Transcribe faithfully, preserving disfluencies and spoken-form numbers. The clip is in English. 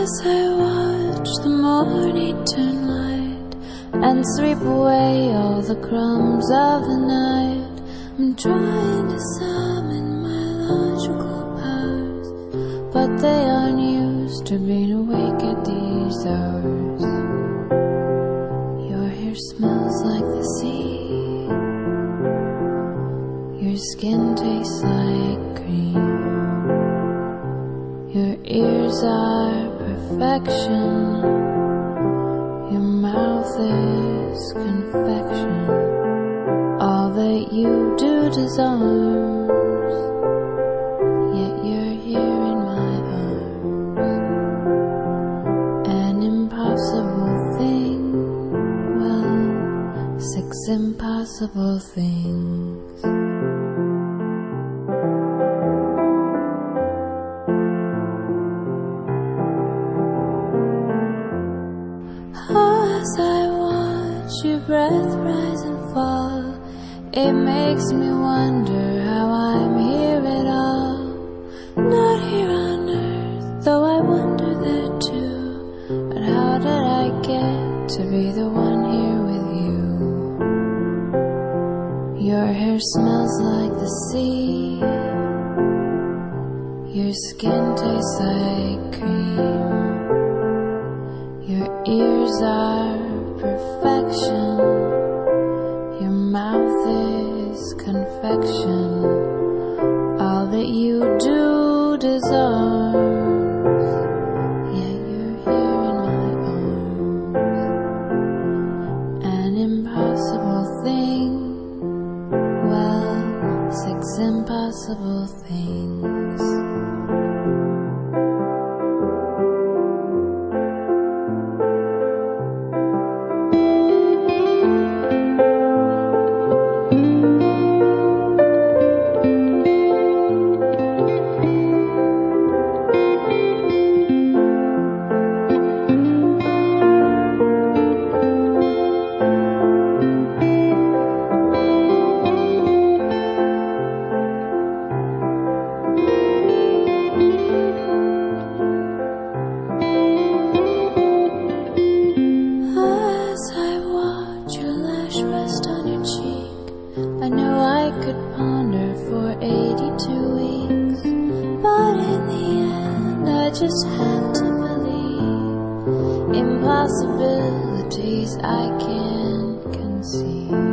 As I watch the morning turn light and sweep away all the crumbs of the night, I'm trying to summon my logical powers, but they aren't used to being awake at these hours. Your hair smells like the sea, your skin tastes like cream, your ears are perfection, your mouth is confection. All that you do disarms, yet you're here in my arms. An impossible thing, well, six impossible things. As I watch your breath rise and fall, it makes me wonder how I'm here at all. Not here on earth, though I wonder that too. But how did I get to be the one here with you? Your hair smells like the sea, your skin tastes like cream, your ears are perfection, your mouth is confection. All that you do disarms, yet you're here in my arms. An impossible thing, well, six impossible things. I know I could ponder for eighty-two weeks, but in the end I just have to believe impossibilities I can't conceive.